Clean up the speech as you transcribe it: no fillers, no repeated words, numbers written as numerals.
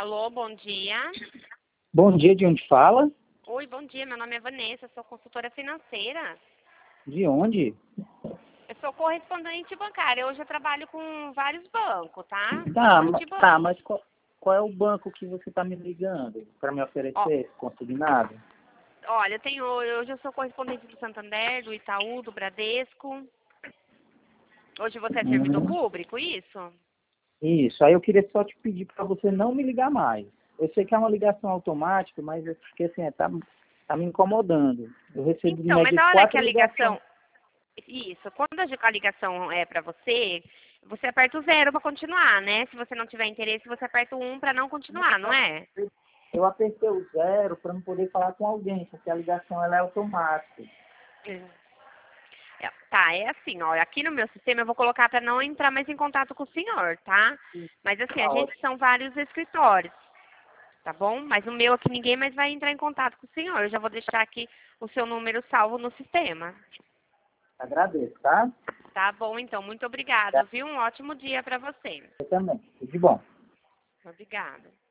Alô, bom dia. Bom dia, de onde fala? Oi, bom dia. Meu nome é Vanessa, sou consultora financeira. De onde? Eu sou correspondente bancária. Hoje eu trabalho com vários bancos, tá? Tá, Bastante banco. mas qual é o banco que você está me ligando para me Ó, oferecer consignado? olha, hoje eu sou correspondente do Santander, do Itaú, do Bradesco. Hoje você é servidor Hum, público, isso? isso, aí eu queria só te pedir para você não me ligar mais. Eu sei que é uma ligação automática, mas eu fiquei assim, tá me incomodando. Eu recebo em Então, mas média a de hora que 4 a ligações. ligação... Isso, quando a ligação é pra você, você aperta o 0 pra continuar, né? Se você não tiver interesse, você aperta o 1 pra não continuar, não é? Eu apertei o 0 para não poder falar com alguém, porque a ligação ela é automática. Tá, é assim, ó, aqui no meu sistema eu vou colocar para não entrar mais em contato com o senhor, tá? Mas assim, a Tá gente ótimo. são vários escritórios, tá bom? Mas o meu aqui ninguém mais vai entrar em contato com o senhor. Eu já vou deixar aqui o seu número salvo no sistema. Agradeço, tá? Tá bom, então, muito obrigado, viu? Um ótimo dia para você. Eu também. Tudo de bom. Obrigada.